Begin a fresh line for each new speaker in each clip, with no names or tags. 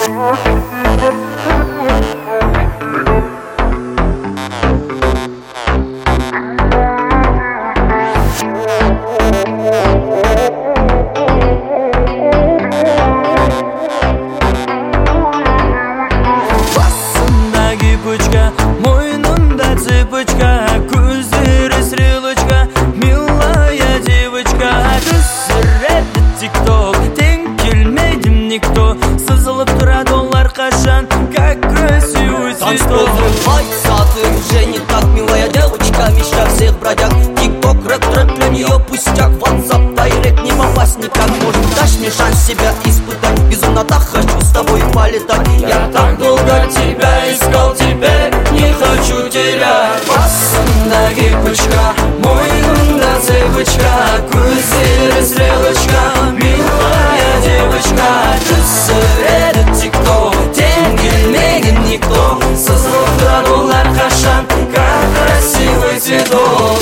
Мойнында цепочка, көздері стрелочка, милая девочка. Түсіреді тикток, тең келмейдім никто. Сызылып тұрады олар қашан, как красивый цветок.
Танцполы уже не так, милая девочка, мечта всех бродяг. Тик-ток, рэп для нее пустяк. WhatsApp, дайрект, не попасть никак. Может, дашь мне шанс себя испытать? Безумно так хочу с тобой полетать.
Я так долго тебя искал, теперь не хочу терять. Басында кепочка, мойнында цепочка, көздері стрелочка, милая девочка. Түсіреді тикток, тең келмеген никто. Сызылып тұрады олар қашан, как красивый цветок.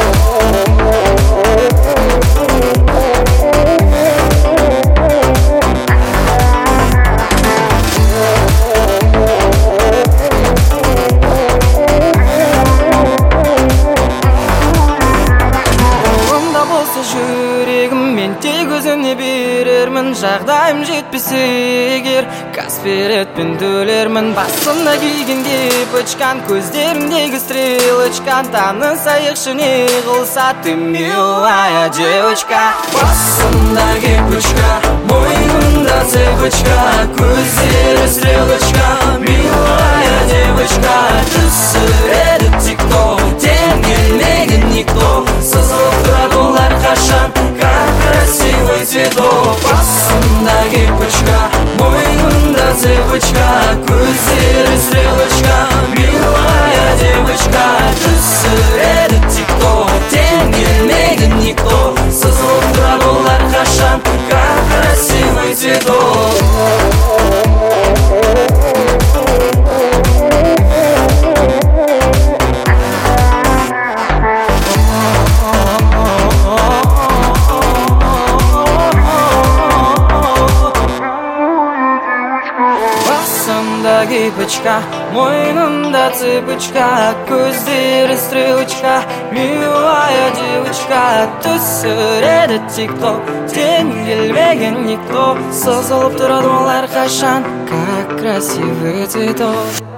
Жүрегім мен тек өзіне берермін, жағдайым жетпесе егер Каспиретпен төлермін. Басында киген кепочкан, көздеріндегі стрелочкан, танысайықшы не қылса ты, милая девочка. Басында кепочка, мойнында цепочка, көздері стрелочка, милая девочка. Түсіреді тикток, тең келмеген никто. Сызылып тұрады олар қашан, как красивый цветок. Басында кепочка, мойнында цепочка, көздері стрелочка, милая девочка. Түсіреді тикток, тең келмеген никто. Сызылып тұрады олар қашан, как красивый цветок. Басында кепочка, мойнында цепочка, көздері стрелочка, милая девочка. Түсіреді тикток, тең келмеген никто. Сызылып тұрады олар қашан, как красивый цветок.